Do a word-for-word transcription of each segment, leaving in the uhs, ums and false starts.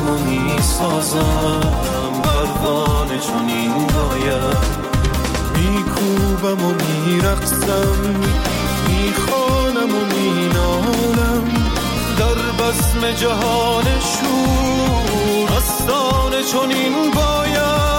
و میسازم پروانه چنین باید میکوبم و میرقصم میخوانم و مینالم در بزم جهان شور آستانه چنین باید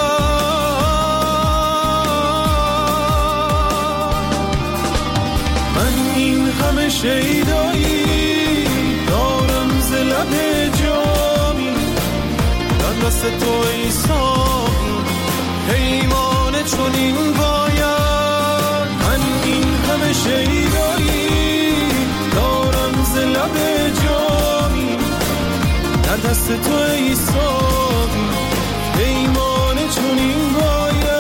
من این همه شیدایی دارم ز لب جامی در دست تو ای ساقی پیمانه چنین باید من این همه شیدایی دارم ز لب جامی در دست تو ای ساقی پیمانه چنین باید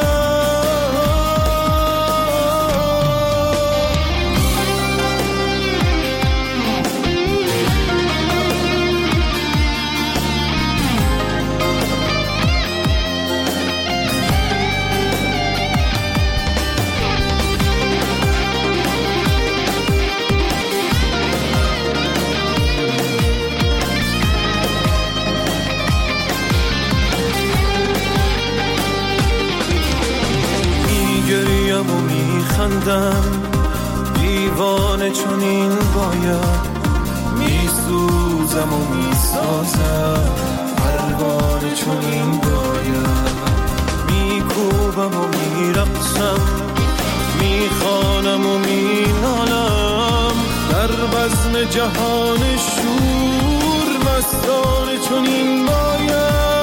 و میخندم دیوانه چنین باید میسوزم و میسازم پروانه چنین باید میکوبم و میرقصم میخوانم و مینالم در بزم جهان شور مستانه چنین باید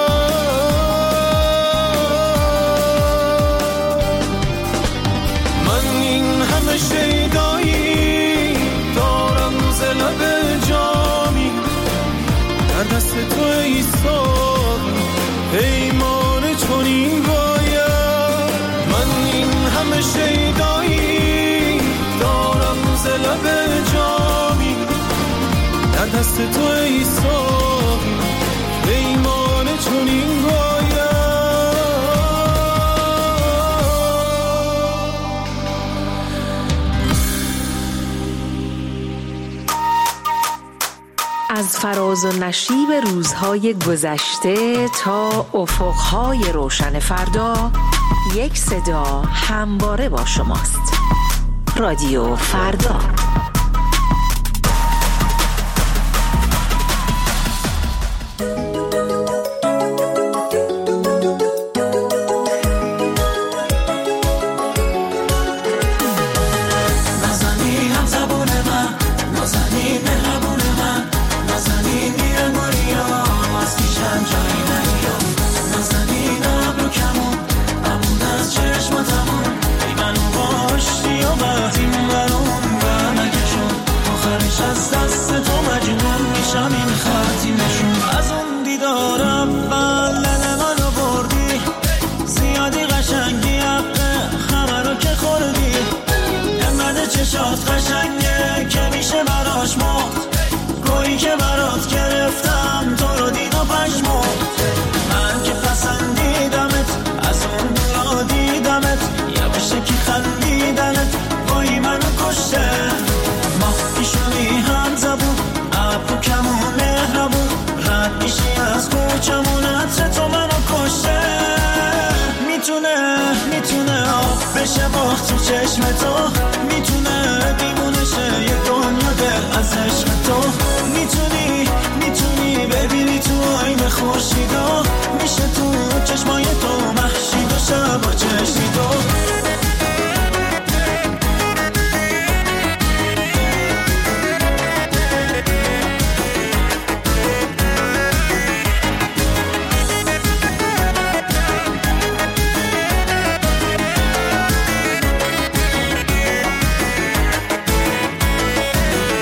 شیدایی دارم ز لب جامی در دست تو ای ساقی پیمانه چنین باید من این همه شیدایی دارم ز لب جامی در دست تو ای ساقی پیمانه چنین باید از فراز و نشیب روزهای گذشته تا افقهای روشن فردا یک صدا همواره با شماست. رادیو فردا. چشات قشنگه که میشه براش موت گویی که برات گرفتم تو رو دید و پشموت من که پسندیدمت از اون دورا دیدمت یواشه که خندیدنت گویی منو کشته ما پیشونی هم زبون ابرو کمون مهربون رد میشی از کوچمون عطر تو منو کشته میتونه میتونه آب بشه باخت تو چشم تو میتونه دیوونه شه یه دنیا دل از عشق تو میتونی میتونی ببینی تو آینه خورشیدا میشه تو چشمای تو محشید و شب با چشمی تو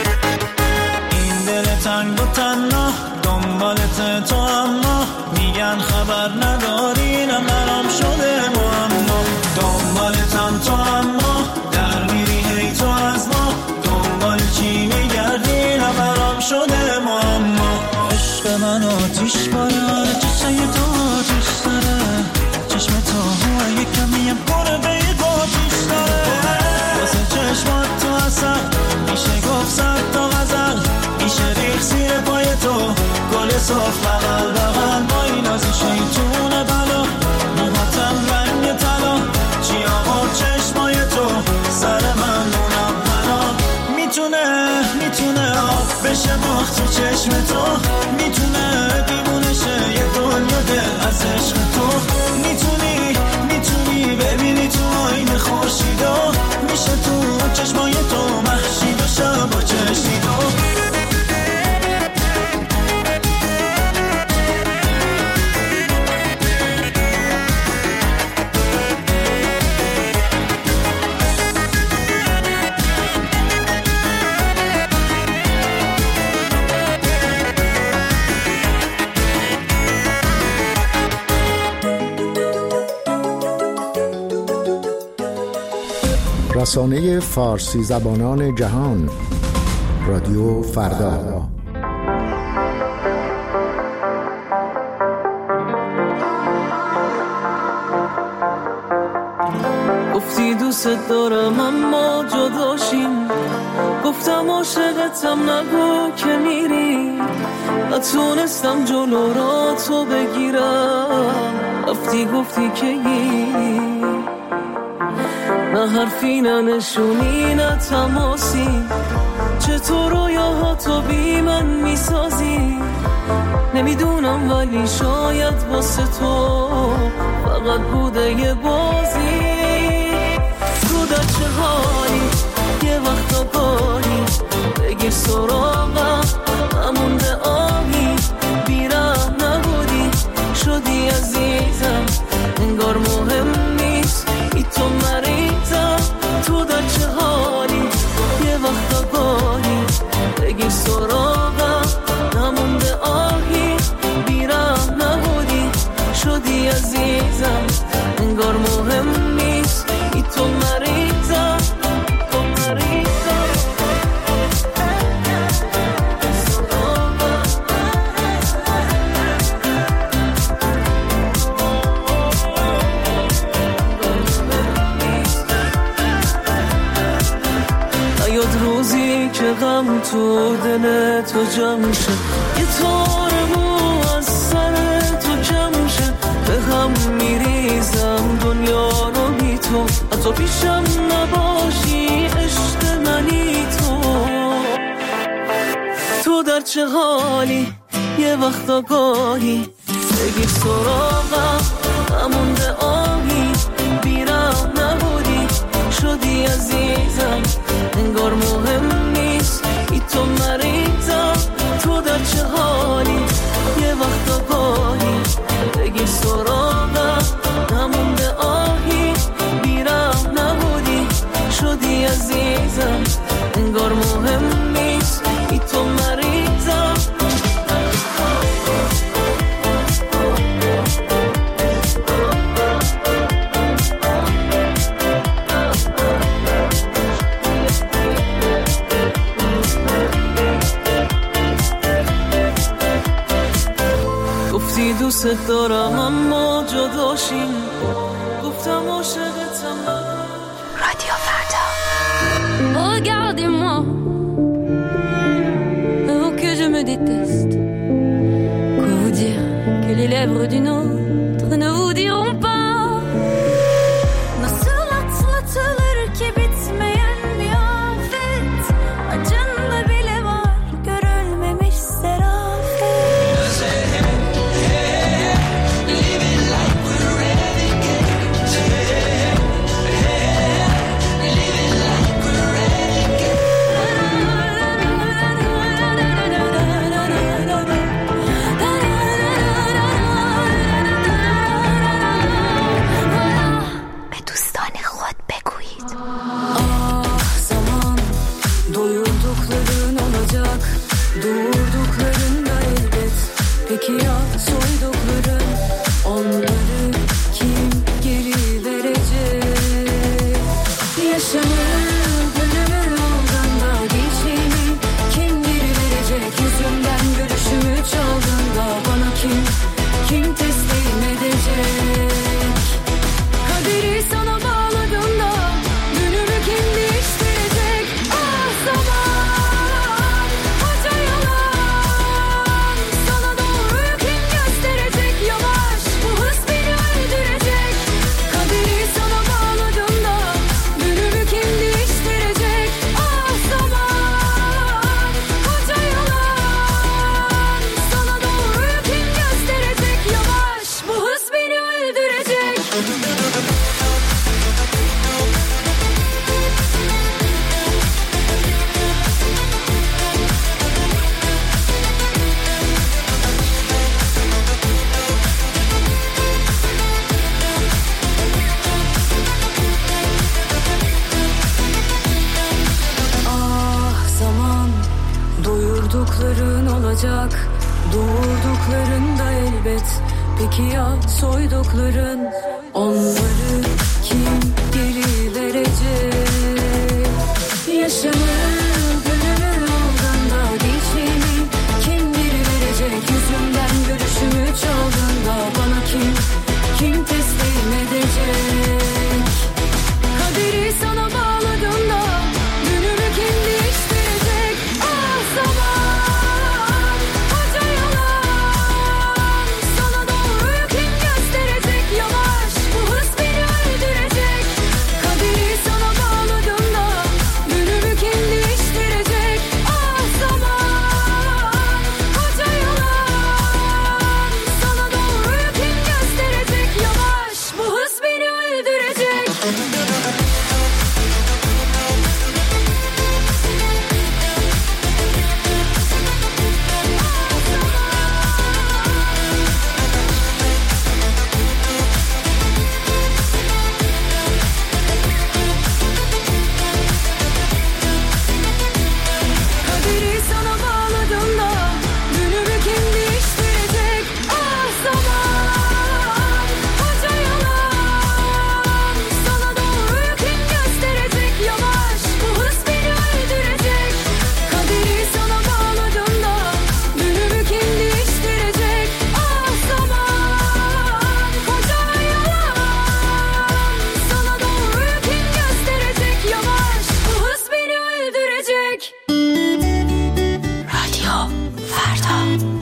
تنگ و تنها دنبالت تو اما میگن وقت تو چشم تو میتونه دیوونه شه یه دنیا دل از عشق تو. میتونی میتونی ببینی تو آینه خورشیدا میشه تو چشمای تو مهشید و شب و چشیدا. رسانه فارسی زبانان جهان رادیو فردا. گفتی دوست دارم اما جداشیم، گفتم عاشقتم نگو که میری، نتونستم جلو را تو بگیرم، رفتی گفتی که یی، نه حرفی نه نشونی نه تماسی، چطور رویاهاتو بی من میسازی، نمیدونم ولی شاید واسه تو فقط بوده یه بازی. تو در چه حالی یه وقتا گاهی بگیر سراغم، نمونده آهی بیرم نبودی شدی عزیزم، انگار مهم نیست ای تو مریضم. تو در چه حالی یه وقتا گاهی بگیر سراغم، نمونده آهی بیرم نبودی شدی عزیزم، انگار مهم نیست ای تو مریضم، تو مریضم. نیاد روزی که غم تو دل تو جمع شه، یه تار مو از سر تو کم شه، به هم میریزم دنیا رو بی تو، حتی پیشم نباشی عشق منی تو. تو در چه حالی یه وقتا گاهی بگیر سراغم، نمونده آهی بیرم نبودی شدی عزیزم، انگار مهم نیست ای تو مریضم. تو در چه حالی یه وقتا گاهی بگیر سراغم، نمونده آهی بیرم نبودی شدی عزیزم، انگار مهم نیست ای تو مریضم. گفتی دوست دارم اما جداشیم، گفتم عاشقتم. رادیو فردا. Regardez-moi, oh que je me déteste. Quoi vous dire que les lèvres d'une autre ne vous diront pas. Nasıl atlatılır ki bitmeyen bir afet, acında bile var görülmemiş serafet. olacak doğurduklarında elbet. Peki ya soydukların, onları kim geri verecek? Yaşamın gönlümün olduğunda geçimi kim geri verecek? Yüzümden görüşümü çaldığında bana kim, kim teslim edecek? Kaderi sana bağladığında günümü kim değiştirecek? Ah zaman, koca yalan, sana doğruyu kim gösterecek? Yavaş, bu hız beni öldürecek. Kaderi sana bağladığında günümü kim değiştirecek? Ah zaman, koca yalan, sana doğruyu kim gösterecek? Yavaş, bu hız beni öldürecek. Kaderi sana bağladığında günümü kim değiştirecek? Ah zaman, koca yalan, sana doğruyu kim gösterecek? Yavaş, bu hız beni öldürecek. Kaderi sana bağladığında günümü kim değiştirecek? Ah zaman, koca yalan, sana doğruyu kim gösterecek? Yavaş, bu hız beni öldürecek. رادیو فردا.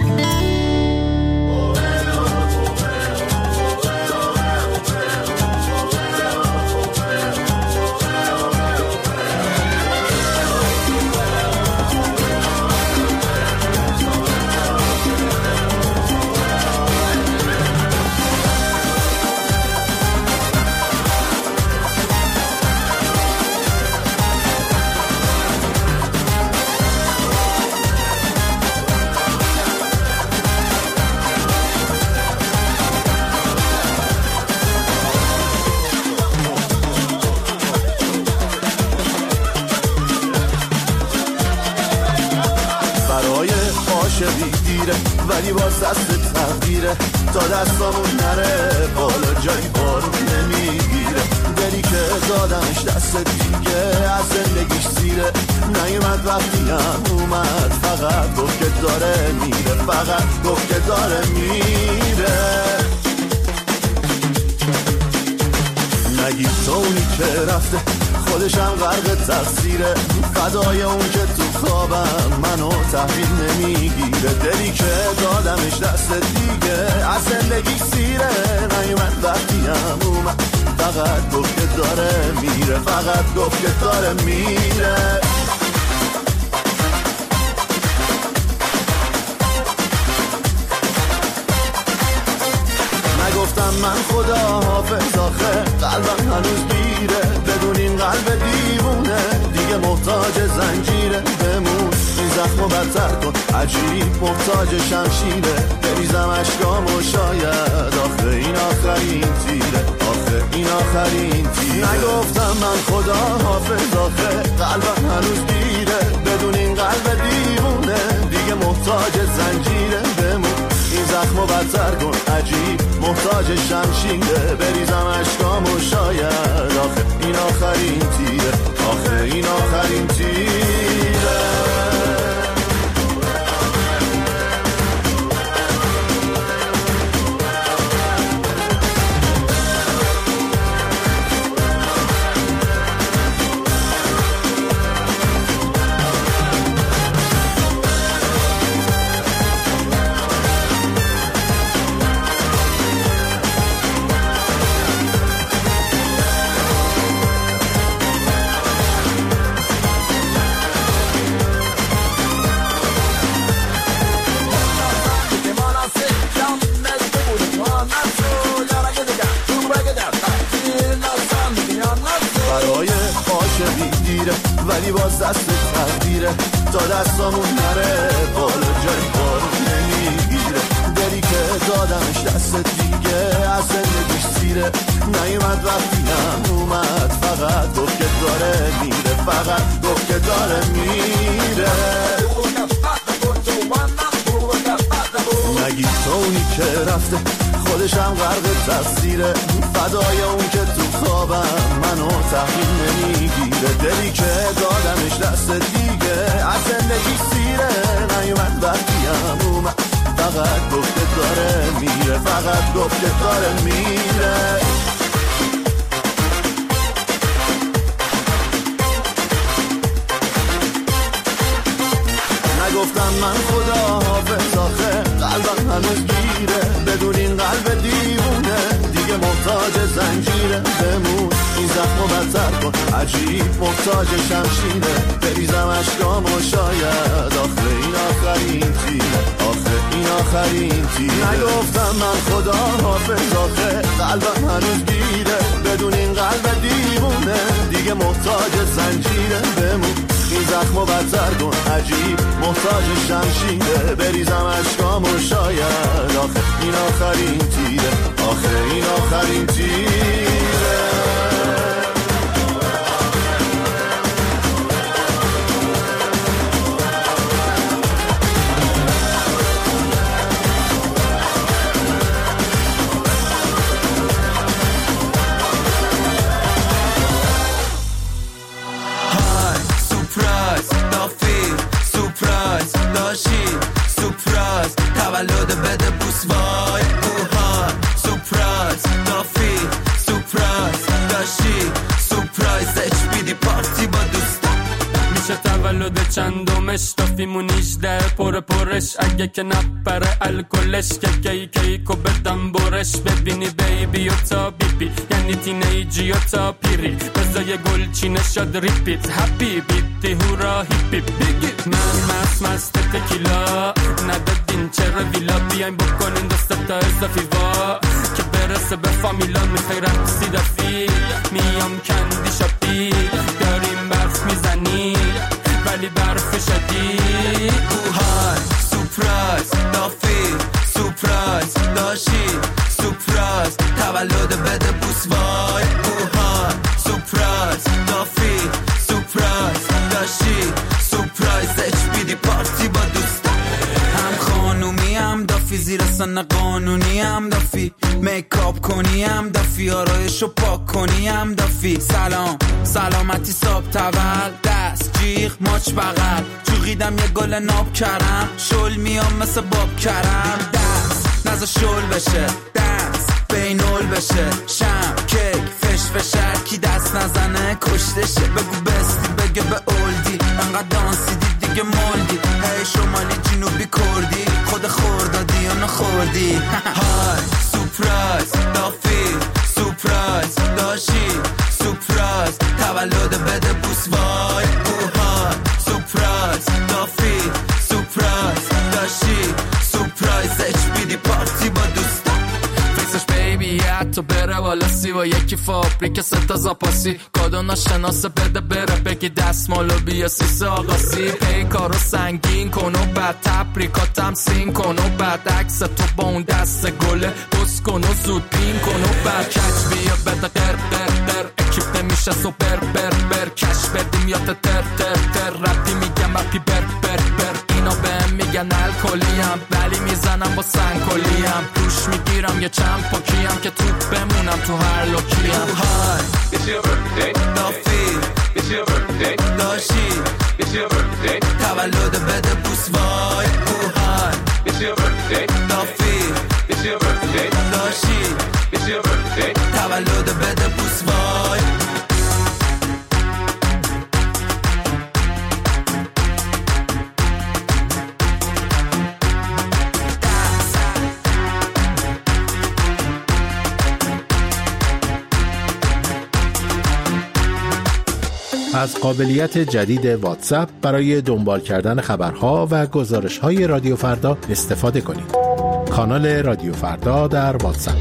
برای عاشقی دیره ولی باز دست تقدیره تا دستامون نره بالا جایی بارون نمیگیره دلی که دادمش دست دیگه از زندگیش زیره نیومد وقتی هم اومد فقط گفت که داره میره فقط گفت که داره میره نگیر تو اونی که رفته خودشم غرق تقصیره فدای اون که تو خوابم منو تحویل نمیگیره دلی که دادمش دست دیگه از زندگی سیره نیومد وقتی هم اومد فقط گفت که داره میره فقط گفت که داره میره نگفتم من خدا حافظ آخه قلبم هنوز بیره بدون این قلب دیوونه دیگه محتاج زنجیره بمون این زخمو بدتر کن عجیب محتاج شمشیره بریزم اشکامو شاید آخه این آخرین تیره آخه این آخرین تیره نگفتم من خدا حافظ آخه قلبم هنوز بیره بدون این قلب دیوونه دیگه محتاج زنجیره بمون این زخمو بدتر کن عجیب محتاج شمشیره بریزم اشکامو شاید آخه این آخرین تیره آخه این آخرین تیره ولی باز دست تقدیره تا دستامون نره بالا جایی بارون نمیگیره دلی که دادمش دست دیگه از زندگیش سیره نیومد وقتی هم اومد فقط گفت که داره میره فقط گفت که داره میره نگی تو اونی که رفته خودشم غرق تقصیره، فدای اون که تو خوابم منو تحویل نمیگیره، دلی که دادمش دست دیگه از زندگی سیره، نیومد وقتیم اومد فقط گفته داره میره، فقط گفته داره میره. نگفتم من خدا حافظ آخه قلبم هنوز گیره، بدون این قلب دیوونه دیگه محتاج زنجیره، بمون این زخمو بدتر کن عجیب محتاج شمشیره، بریزم اشکامو شاید آخه این آخرین تیره، آخه این آخرین تیره. نگفتم من خدا حافظ آخه قلبم هنوز گیره، بدون این قلب دیوونه دیگه محتاج زنجیره، بمون این زخمو بدتر کن عجیب محتاج شمشیره، بریزم اشکامو شاید آخه این آخرین تیره، آخه این آخرین تیره. سورپرایز تولد بده بوس وای اوهان، سورپرایز دافی سورپرایز داشی، سورپرایز اچ بی دی پارتی با دوستان. میشه تولد چندمش دافیمون نیجده پر پرش، اگه که نپره الکلش که کی کیکو بدم برش، ببینی بیبی و تا بیبی یعنی تینیجی و تا پیری، بزای گل چینه شد ریپیت هپی بیتی هورا هیپی بیگی. من مست مست تکیلا ندادین چرا ویلا، بیاین بکنین دست تا اضافی وا که برسه به فامیلا، میخوای رقصی دافی میام کندی شاپی، داریم برف میزنی ولی برف شدی اوهای، سورپرایز دافی سورپرایز داشی، سورپرایز تولد بده بوس وای اوهای، سورپرایز دافی سورپرایز داشی، سورپرایز اچ بی دی پارتی با دوستان. هم خانومی هم دافی زیر سن قانونی هم دافی، میکاپ کنی هم دافی، آرایشو پاک کنی هم دافی. سلام سلامتی صاحب تول دست جیغ ماچ بغل، جوغیدم یه گل ناب کرم شل میام مثل باب کرم، دست نزا شل بشه دست بینول بشه، شم کیک فش فشر کی دست نزنه کشتشه، بگو بستی بگه به اولدی انقدر دانسی دی دیگه مالدی، هی شمالی جنوبی کردی خود خوردادی یا نخوردی. های سورپرایز دافی سورپرایز داشی، سورپرایز تولد بده بوس وای اوهای، سورپرایز دافی سورپرایز داشی، سورپرایز اچ بی دی پارتی با دوستان. فیسش بیبی حتی بره والا سی و یکی فابریک ستا زاپاسی، کادو ناشناسه بده بره بگی دستمالو بیا سیسه آقاسی، پیکارو سنگین کن و بعد تبریکاتم سین کن و بعد عکس تو با اون دست گله بس کن و زود پین کن و بعد کچ بیا بده قر قر قر، اکیپ نمیشه سوپر بر بر کش بدیم یا تر تر تر، ربی میگم ربی بر بر بر، اینا بهم میگن الکلیم ولی میزنم با سنگکلیم، روش میگیرم یه چند پاکیم که توپ بمونم تو هر لوکیم. های It's your birthday دافی It's your birthday داشی It's your birthday تولد بده بوس وای اوهای، It's your birthday دافی It's your birthday داشی It's your birthday تولد بده بوس وای. از قابلیت جدید واتساپ برای دنبال کردن خبرها و گزارش‌های رادیو فردا استفاده کنید. کانال رادیو فردا در واتساپ.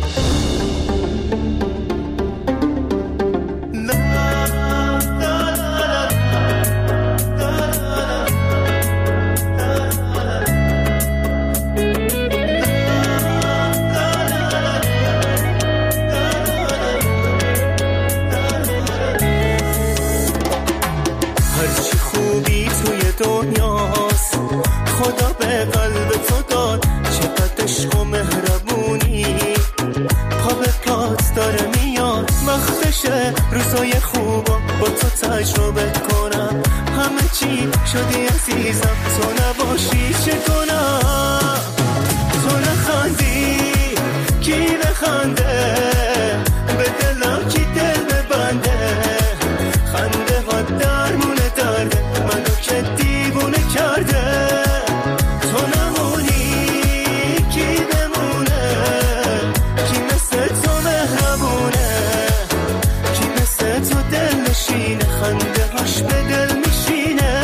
وقتشه روزای خوبا با تو تجربه کنم. همه چی شدی عزیزم، تو نباشی چه کنم؟ تو نخندی کی نخنده، به دلم کی دل ببنده. خنده ها درمونه درده منو که دیوونه کرده. تو نمونی کی بمونه، کی مثل تو مهربونه، کی مثل تو دل نشینه، خنده هاش به دل میشینه.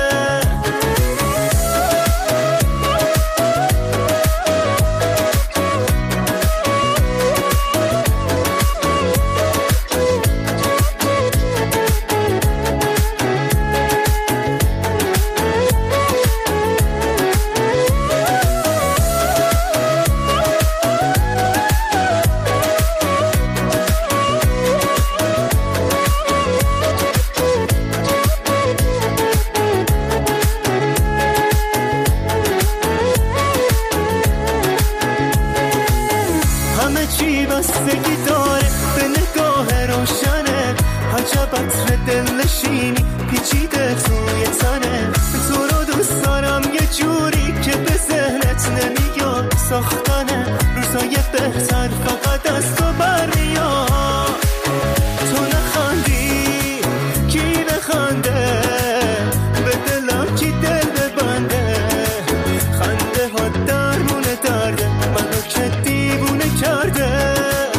بستگی داره به نگاه روشنه، عجب عطر دلنشینی پیچیده توی تنه. تو رو دوست دارم یه جوری که به ذهنت نمیاد، ساختنه روزای بهتر فقط از تو برمیاد. تو نخندی کی نخنده، به دلم کی دل ببنده. خنده ها درمونه درده منو که دیوونه کرده.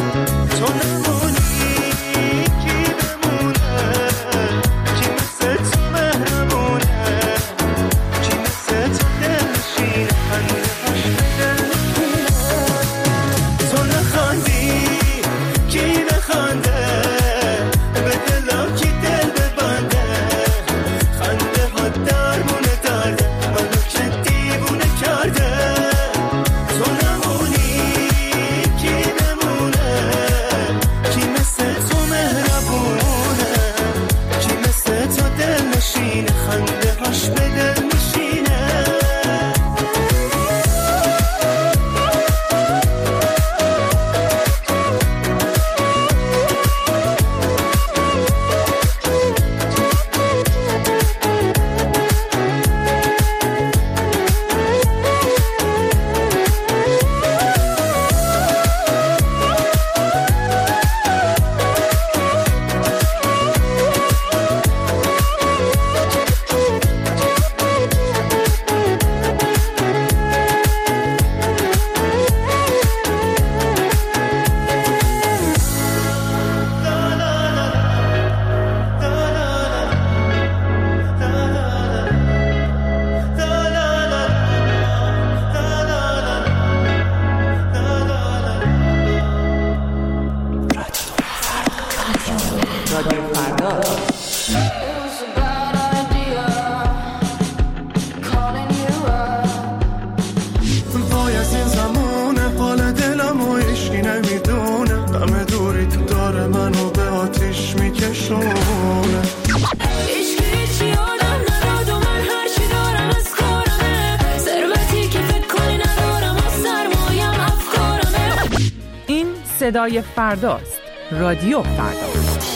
صدای فرداست. رادیو فردا.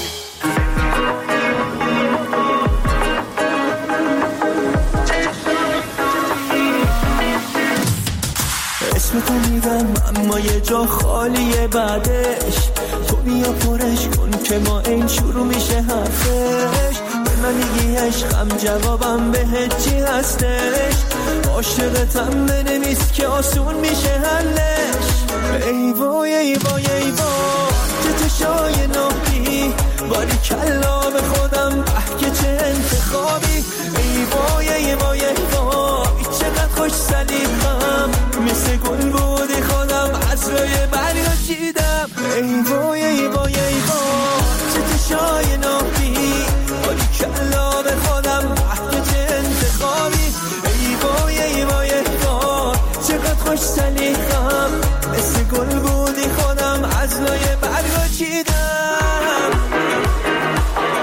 اسم تو میدم اما یه جا خالیه بعدش. تو بیا پرش کن که ما این شروع میشه حرفش. به من میگی عشقم جوابم بهت چی هستش. عاشقتم بنویس که آسون میشه حلش. ای وای ای وای ای وای چه چشای ناهی، باری کلا به خودم اه که چه انتخابی. ای وای ای وای ای وای چقدر خوش سلیقم، مثل گل بودی خودم از روی برگا چیدم. ای وای ای وای ای وای چه چشای ناهی، باری کلا به خودم اه که چه انتخابی. ای وای ای وای ای وای چقدر خوش سلیقم، مثل گل بودی خودم از لای برگا چیدم.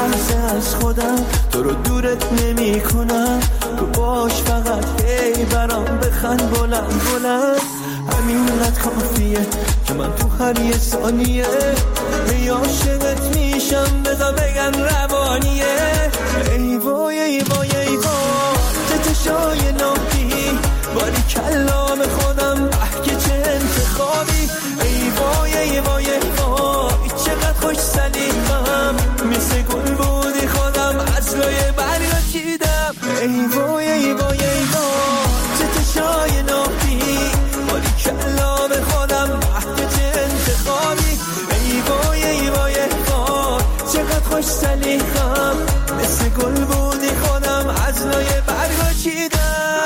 لحظه از خودم تو رو دورت نمی کنم، تو باش فقط هی برام بخند بلند بلند. همینقدر کافیه که من تو هر یه ثانیه هی عاشقت میشم، بذار بگم روانیه. ای وای ای وای ای وای چه چشای ناکی، باری کلام خودم اه که چه انتخابی. ای وای ای وای ای وای چقدر خوش سلیقم، مثل گل بودی خودم از لای برگا چیدم. ای وای ای وای ای وای چه چشای ناکی، باری کلام خودم اه که چه انتخابی. ای وای ای وای ای وای چقدر خوش سلیقم، مثل گل بودی خودم از لای برگا چیدم.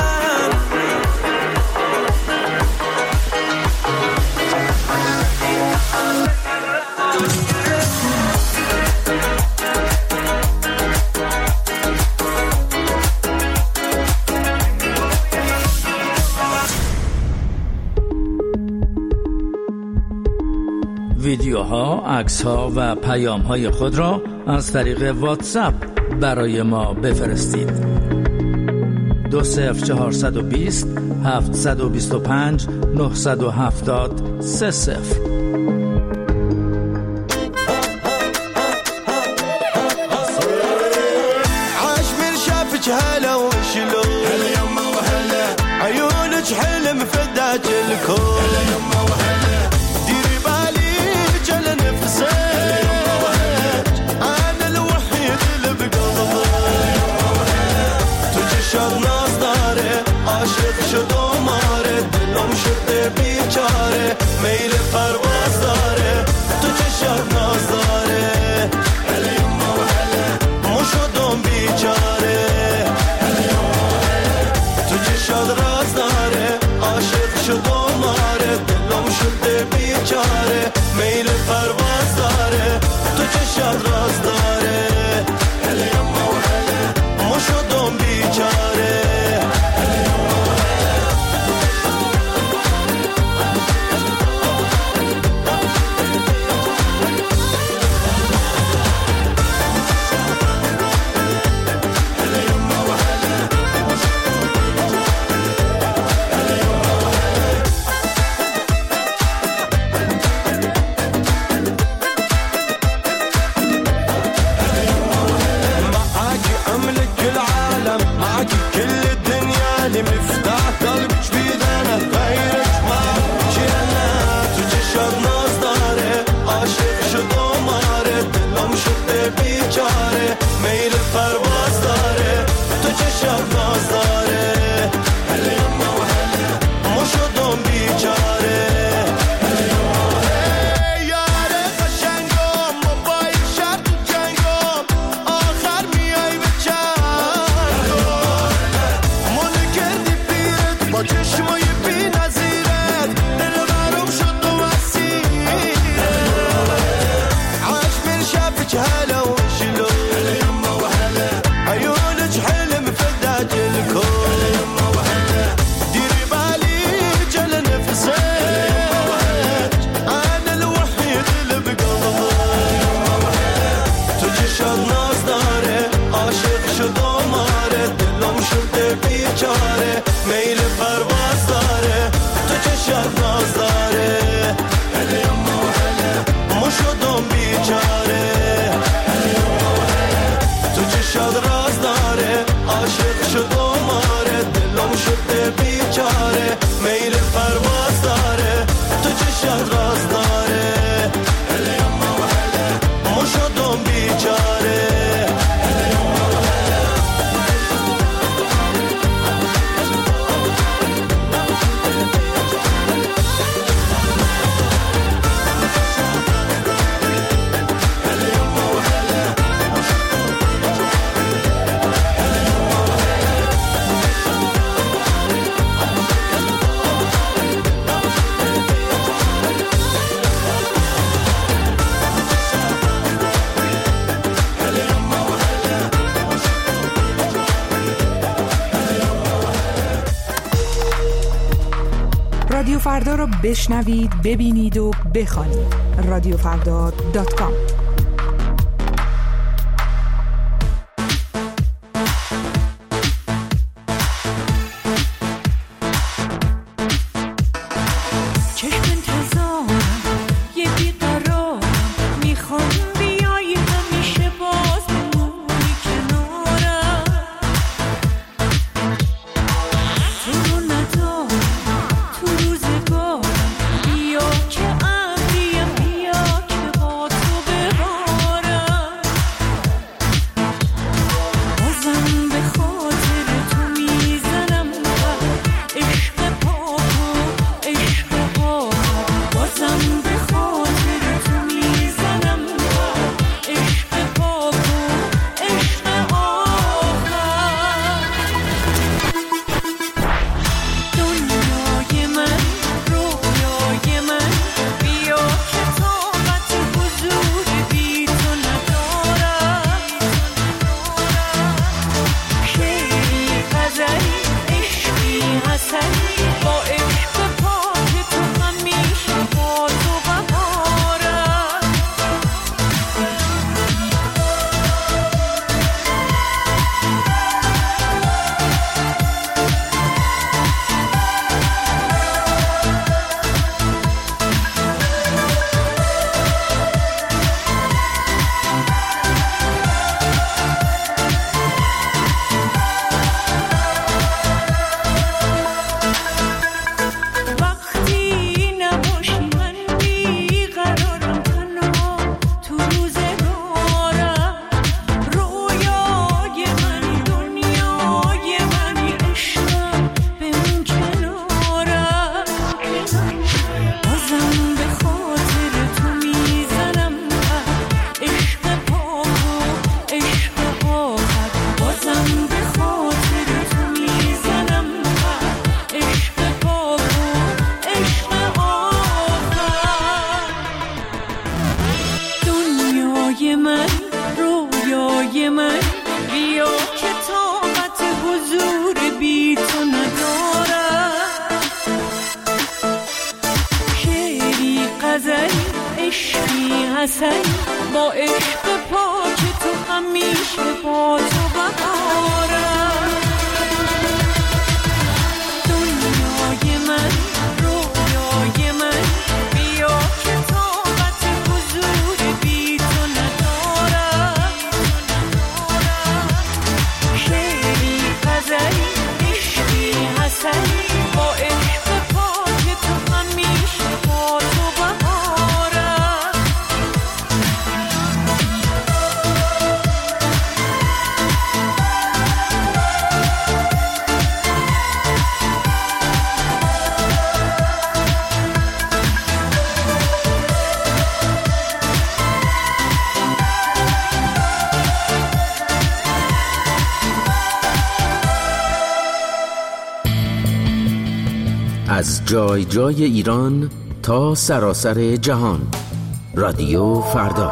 ویدیوها، عکس‌ها و پیام‌های خود را از طریق واتساپ برای ما بفرستید. دو صفر چهارصد و بیست هفتصد و بیست و پنج نهصد و هفتاد سه صفر. عاشمر شافك هلا وشلون، هلا يما وهلا عيونك حلم فداك الكون، هلا يما وهلا ديري بالي جل نفسك، هلا يما وهلا انا الوحيد اللي بقلبك، هلا يما وهلا تجشر ناس داره عاشق شد و ماره، دلم شده بیچاره میل پرواز داره، تجشر ناز داره، هلا يما وهلا مو شدم بیچاره، هلا يما وهلا تجشر راز داره عاشق شد و ماره، دلم شده بیچاره میل پرواز داره، تجشر راز داره، هلا يما وهلا مو شدم بیچاره. رادیو فردا رو بشنوید، ببینید و بخوانید. رادیو فردا دات کام من رویای من بیا که طاقت حضور بی تو ندارم شعری غزلی عشقی حسن با عشق پاک تو همیشه با تو بهارم دنیای من رویای من بیا که طاقت حضور بی تو ندارم شعری غزلی عشقی حسنی با عشق پاک تو همیشه با تو بهارم از جای جای ایران تا سراسر جهان رادیو فردا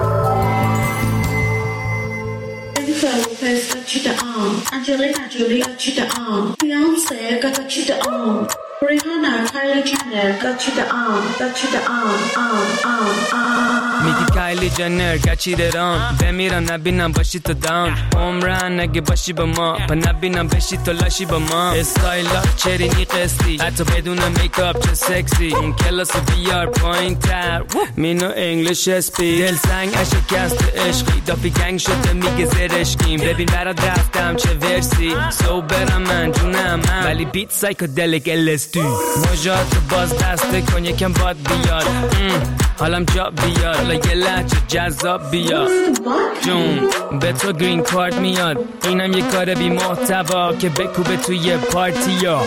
Angelina Jolie got you the arm. Beyonce got you the arm. Rihanna, Kylie Jenner got you the arm. Got you the arm, arm, arm, arm. میگی کایلی جنر گچیده رام بمیرم نبینم باشی تو داون عمرن اگه باشی با ما پا نبینم بشی تو لاشی با ما استایلا چرینی قسطی حتی بدون میکاپ چه سکسی اون کلاس بیار پایین تر مینو انگلیش اسپی دل سنگ اشکست عشقی دافی گنگ شده میگه زرشکیم ببین برات رفتم چه ورسی سو برم من جونم من ولی بیت سایکودلیک الستو مجات باز دسته کن یکم باد بیاد حالم جا بیاد حالا یه لحچه جذاب بیاد جون به تو گرین کارت میاد اینم یه کار بی محتوا که بکوبه توی پارتی ها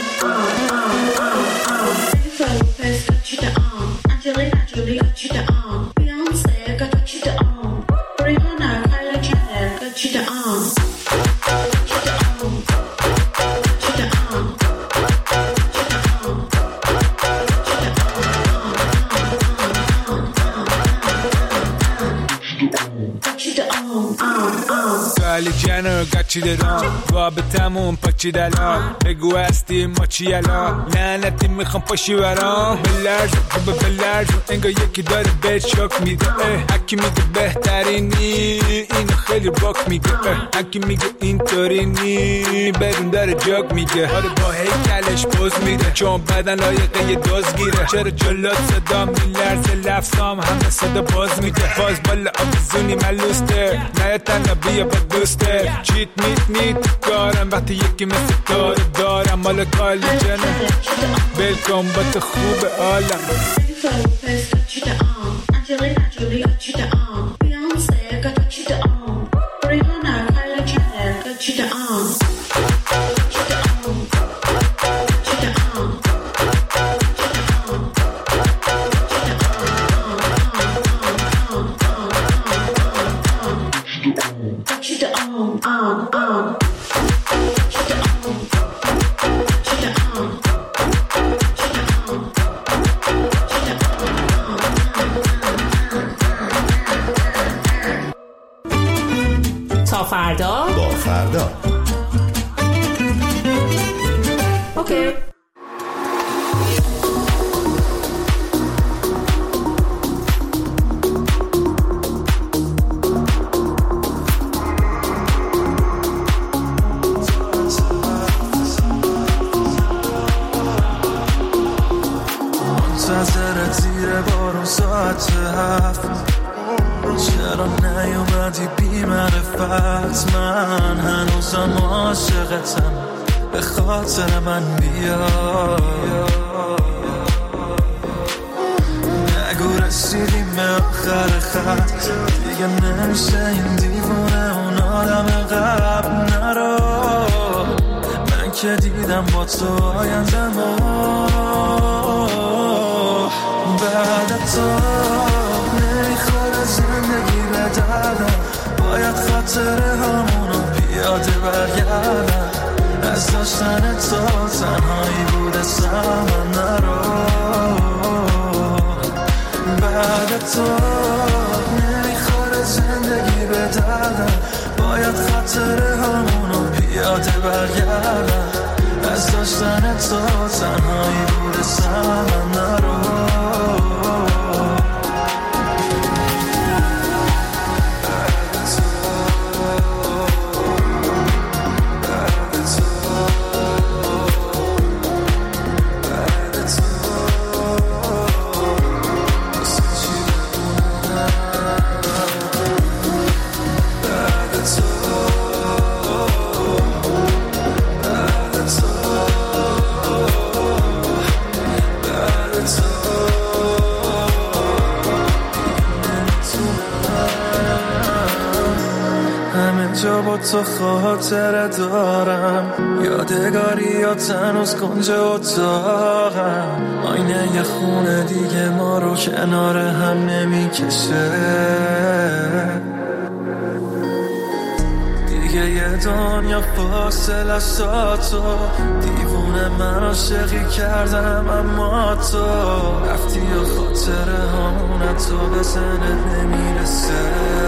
Angelina Jolie got you the arm. Beyonce got you the arm. Rihanna, Kylie Jenner got you the arm. Got you the arm. Got you the arm. کایلی جنر گچیده رام رابطمون پاچیده الان بگو هستی ما چی الان لعنتی میخوام پاشی برام بلرز خوبه بلرز انگار یکی داره بهت شاک میده هکی میگه بهترینی اینو خیلی باک میگه هکی میگه اینطوری نی بدون داره جاک میگه آره با هیکلش پوز میده چون بدن لایقه یه دوز گیره چرا جلات صدا میلرزه لفظام همه صدا باز میده باز بالا آبزونی ملوسته نه تنها بیا با دوسته چیت میت میت کارم وقتی یکی مثل تو دارم مال کایلی جنر بلکن با تو خوب عالم Angelina Jolie got you the arm. Beyonce got you the arm. Rihanna, Kylie Jenner got you the arm. Got you the arm. Got you the arm. Got you the arm, arm, arm. Got you the arm. Got you the arm. تا فردا با فردا اوکی منتظرت زیر بارون ساعت هفت چرا نیومدی بی معرفت من هنوزم عاشقتم به خاطر من بیا نگو رسیدیم به آخر خط دیگه نمیشه این دیوونه اون آدم قبل نرو من که دیدم با تو آینده ما بعد تو نمیخوره زندگی به دردم باید خاطره همونو پیاده برگردم از داشتن تو تنهایی بوده سمن نرو بعد تو نمیخوره زندگی تنهایی بود سمن نرو جا با تو خاطره دارم یادگاریات هنوز کنج اتاقم آینه یه خونه دیگه ما رو کنار هم نمیکشه دیگه یه دنیا فاصله است تو دیوونه من عاشقی کردم اما تو رفتی و خاطره همونه تو به ذهنت نمیرسه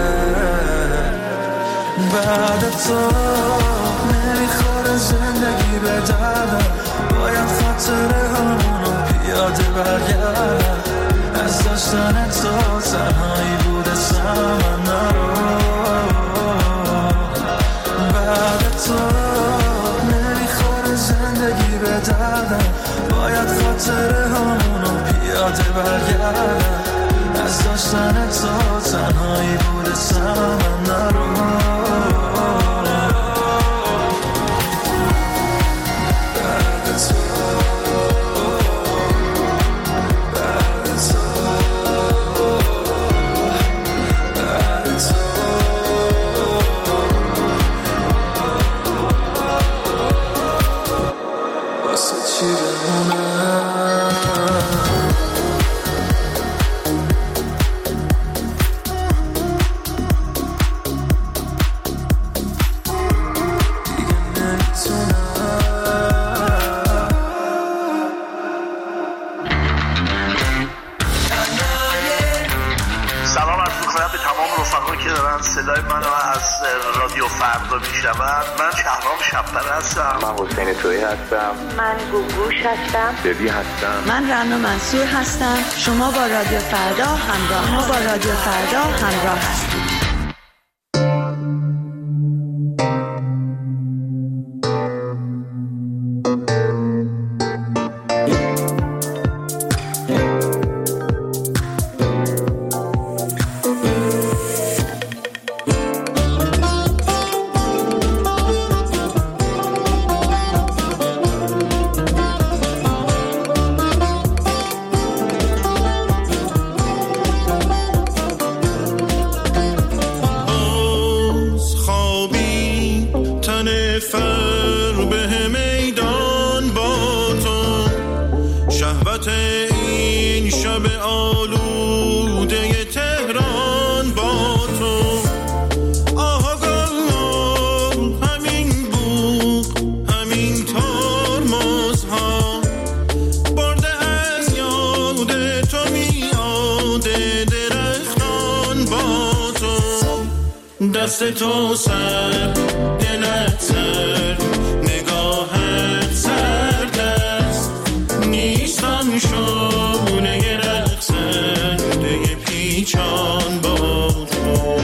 بعد تو نمیخوره زندگی به دردم باید خاطره همونو پیاده برگردم از داشتن تو تنهایی بوده سمن نرو بعد تو نمیخوره زندگی به دردم باید خاطره همونو پیاده برگردم از داشتن تو تنهایی بوده سمن نرو صدای منو از رادیو فردا میشنون. من شهرام شب‌پره هستم. من حسین تویی هستم. من گوگوش هستم. ببی هستم. من رنا منصور هستم. شما با رادیو فردا همراه شما با رادیو فردا همراه هستید. دست تو سر دلت سر نگاهت سرد است نیستم شونه رقصنده پیچان با تو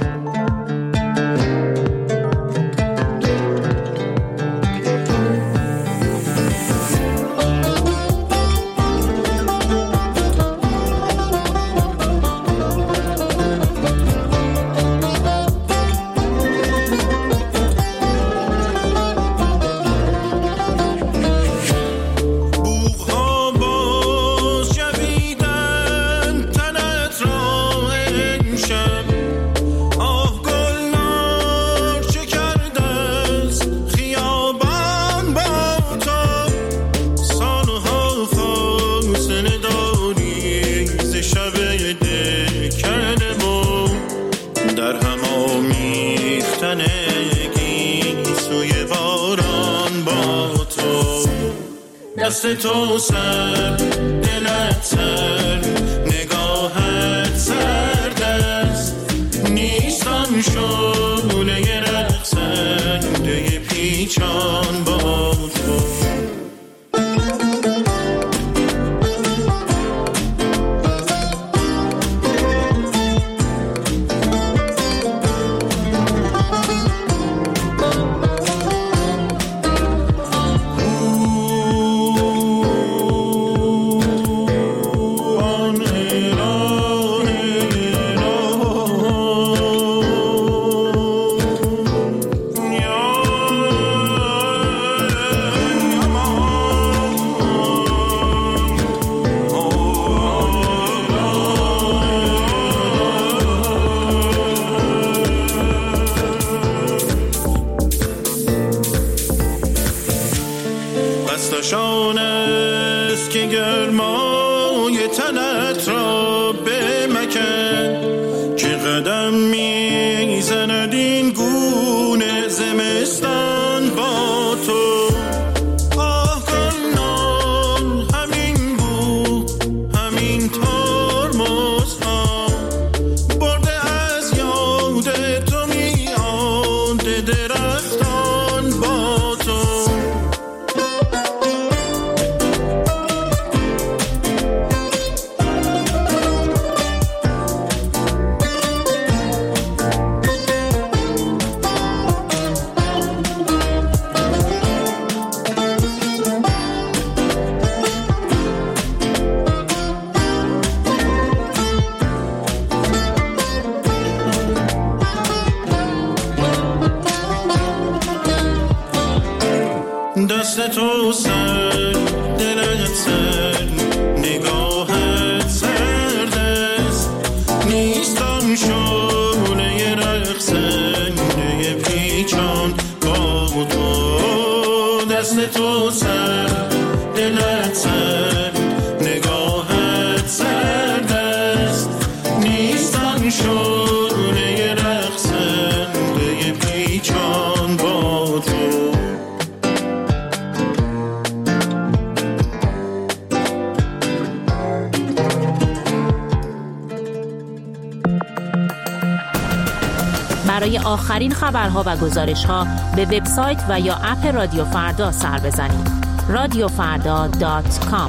دست تو سر دلت سر نگاهت سرد است نیستم شونه رقصنده پیچان با تو تو سر دلت سر نگاهت سردست نیستم شونه رقصنده پیچان با تو دست تو سر دلت سر نگاهت سردست نیستم شونه رقصنده پیچان با تو. برای آخرین خبرها و گزارش‌ها به وبسایت و یا اپ رادیو فردا سر بزنید. رادیو فردا دات کام.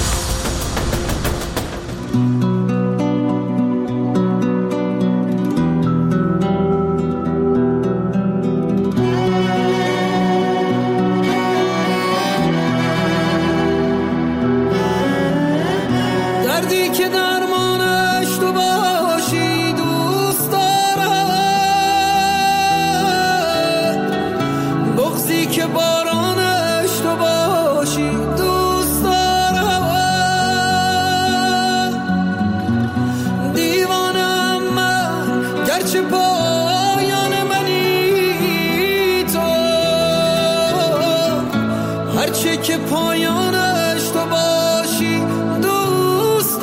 دردی که درمانش تو باشی دوست دارم، بغضی که بارانش تو باشی دوست دارم. دیوانم من گرچه پایان منی تو، هرچه که پایانش تو باشی دوست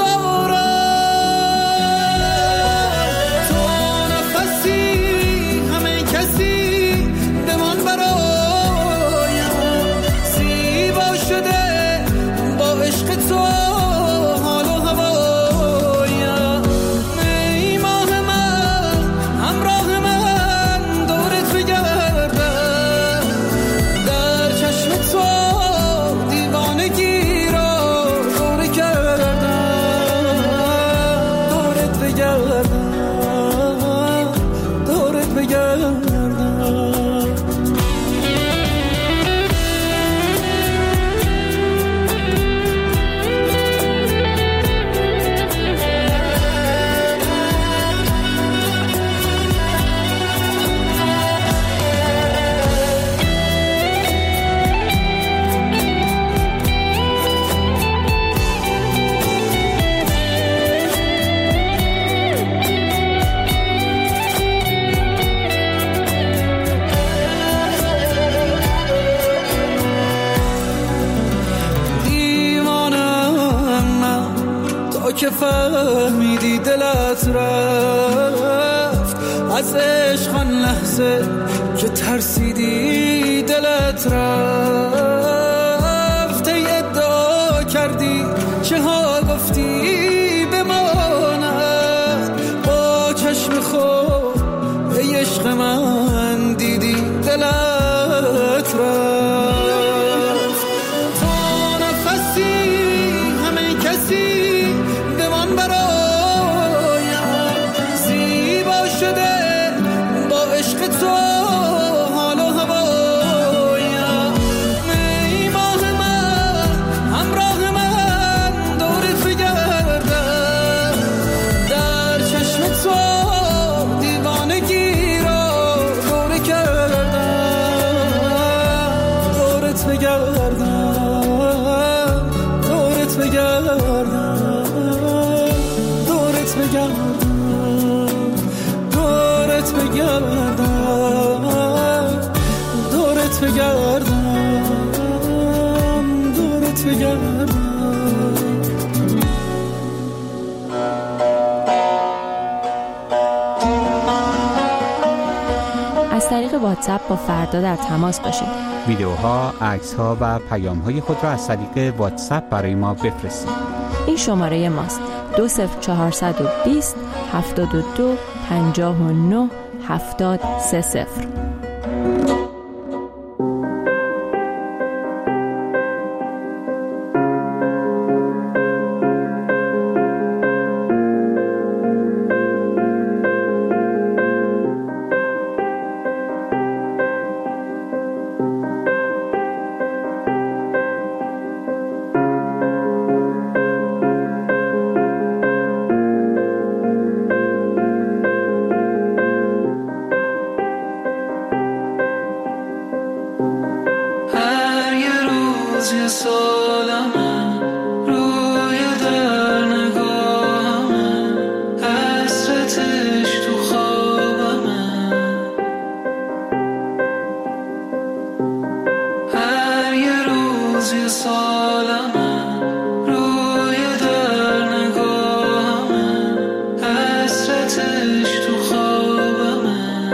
دارم. تو نفسی همه کسی بمان برایم، زیبا شده با عشق تو حال و هوایم. ای ماه من همراه من دورت بگردم، در چشم تو دیوانگی را دوره کردم، دورت بگردم، دورت بگردم. که فهمیدی دلت رفت از عشق، آن لحظه که ترسیدی دلت رفت. ای ادعا کردی چه ها گفتی بماند، با چشم خود ای عشق من دیدی دلت رفت. تو نفسی همه کسی بمان برایم، زیبا شده با عشق تو حال و هوایم. ای ماه من همراه من دورت بگردم، در چشم تو دیوانگی را دوره کردم، دورت بگردم، دورت بگردم، دورت بگردم، دورت بگردم، دورت بگردم، دورت بگردم. از طریق واتساپ با فردا در تماس باشید. ویدیوها، عکس‌ها و پیام‌های خود را از طریق واتساپ برای ما بفرستید. این شماره ماست: دو صفر چهارصد و بیست هفتاد و دو پنجاه و نه هفتاد سه صفر. روز یه سالمه روی در نگاهمه حسرتش تو خوابمه هر یه روز یه سالمه روی در نگاهمه حسرتش تو خوابمه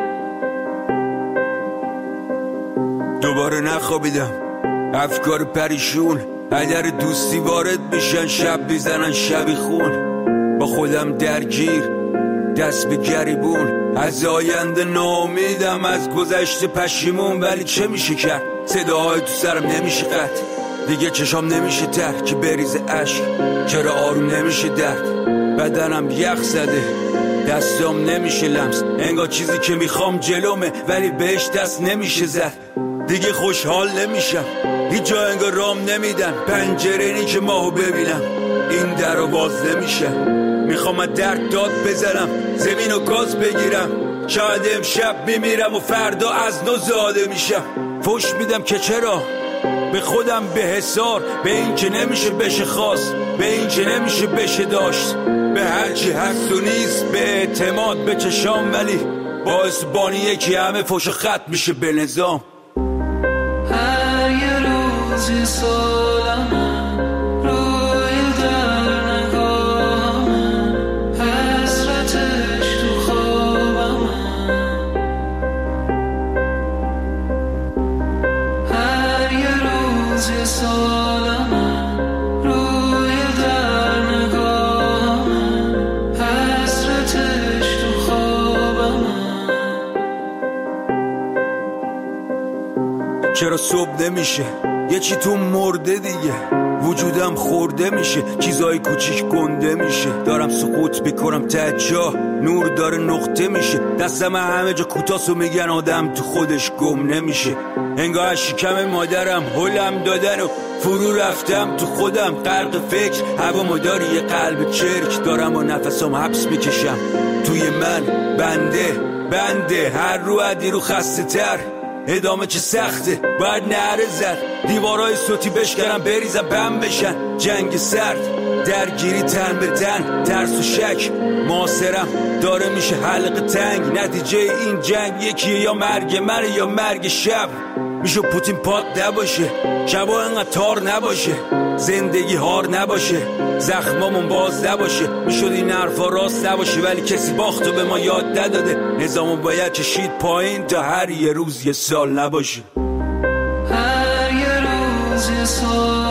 دوباره نخوابیدم افکار پریشون اگر دوستی وارد میشن شب میزنن شبی خون با خودم درگیر دست به گریبون از آینده ناامیدم از گذشته پشیمون ولی چه میشه کرد صداهای تو سرم نمیشه قطع دیگه چشام نمیشه تر که بریز عشق چرا آروم نمیشه درد بدنم یخ زده دستام نمیشه لمس انگار چیزی که میخوام جلومه ولی بهش دست نمیشه زد دیگه خوشحال نمیشم هیچ جا انگار رام نمیدن پنجره نی که ماهو ببینم این در رو باز نمیشه میخوام از درد داد بزنم زمین و گاز بگیرم شاید امشب میمیرم و فردا از نو زاده میشم فوش میدم که چرا به خودم به حسار به این که نمیشه بشه خواست به این که نمیشه بشه داشت به هرچی هست و نیست به اعتماد به چشام ولی باعث بانی یکی همه فوش خط میشه به نظام هر یه روز یه سالمه روی در نگاهمه حسرتش تو خوابمه هر یه روز یه سالمه روی در نگاهمه حسرتش تو خوابمه چرا صبح نمیشه یه چی تو مرده دیگه وجودم خورده میشه چیزای کوچیک گنده میشه دارم سقوط میکنم ته جا نور داره نقطه میشه دستم همه جا کوتاسو میگن آدم تو خودش گم نمیشه انگار شکم مادرم هلم دادن و فرو رفتم تو خودم غرق فکر هوا مداری یه قلب چرک دارم و نفسم حبس میکشم توی من بنده بنده هر رو عدی رو خسته تر ادامه چه سخته باید نعره زد دیوارای صوتی بشکنم بریزم بم بشن جنگ سرد درگیری تن به تن ترس و شک معاصرم داره میشه حلقه تنگ نتیجه این جنگ یکیه یا مرگ من یا مرگ شب میشه پوتین پاک نباشه شبا انقدر تار نباشه زندگی هار نباشه زخمامون باز نباشه میشد این حرفا راست نباشه ولی کسی باختو به ما یاد نداده نظامو باید کشید پایین تا هر یه روز یه سال نباشه هر یه روز یه سال